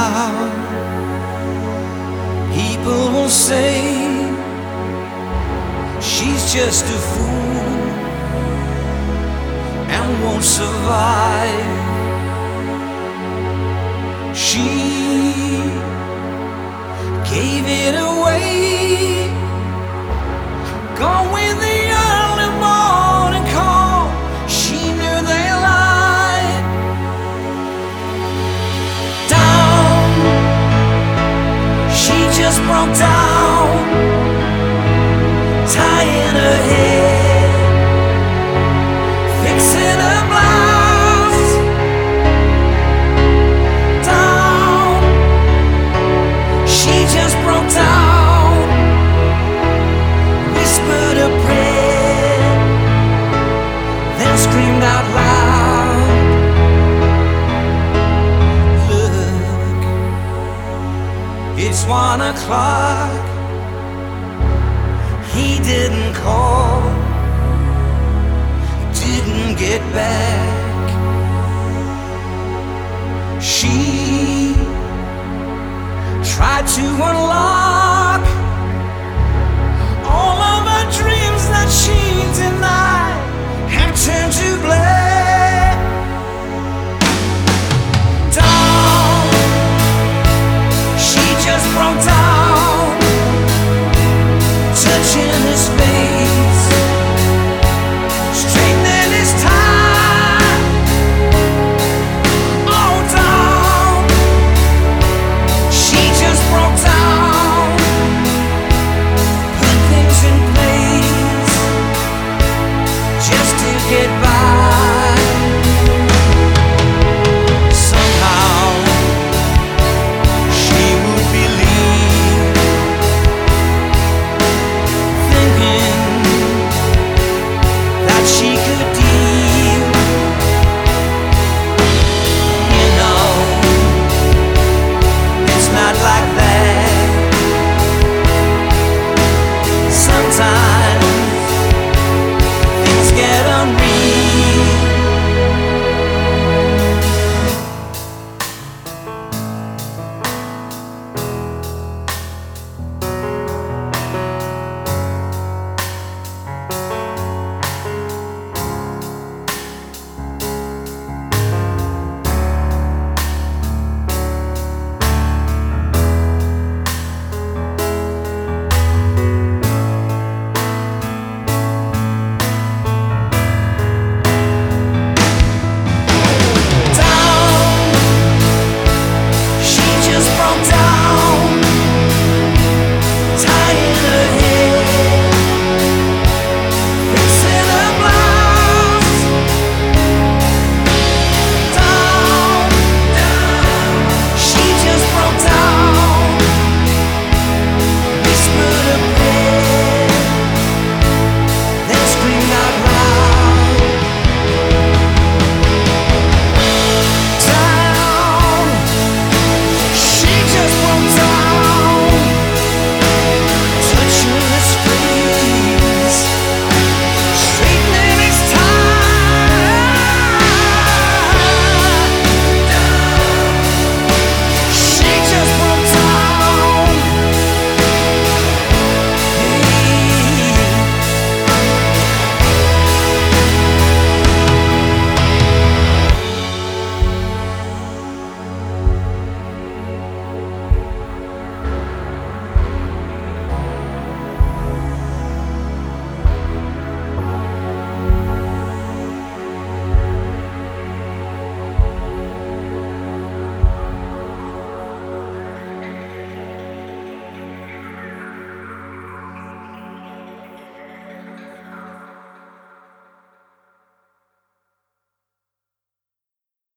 loud. People will say she's just a fool and won't survive. She gave it away, gone with the early morning call. She knew they lied. Down, she just broke down, tying her head, fixing her blouse. Down, she just broke down, whispered a prayer, then screamed out loud. Look, it's 1 o'clock. He didn't call, didn't get back. She tried to unlock